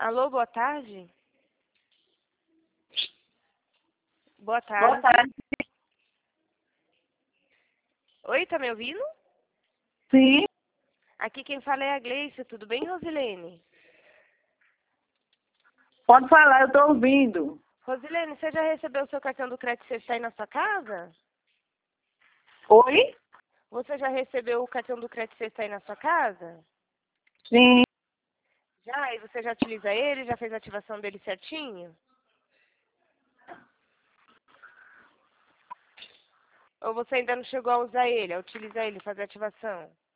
Alô, boa tarde? Boa Boa tarde. tarde. Oi, tá me ouvindo? Sim, Aqui quem fala é a Gleice, tudo bem, Rosilene? pode falar, eu estou ouvindo. Rosilene, você já recebeu o seu cartão do crédito Sexta aí na sua casa? Oi? Você já recebeu o cartão do crédito Sexta aí na sua casa? Sim, Já? E você já utiliza ele? Já fez a ativação dele certinho? Ou você ainda não chegou a usar ele, a utilizar ele, fazer a ativação?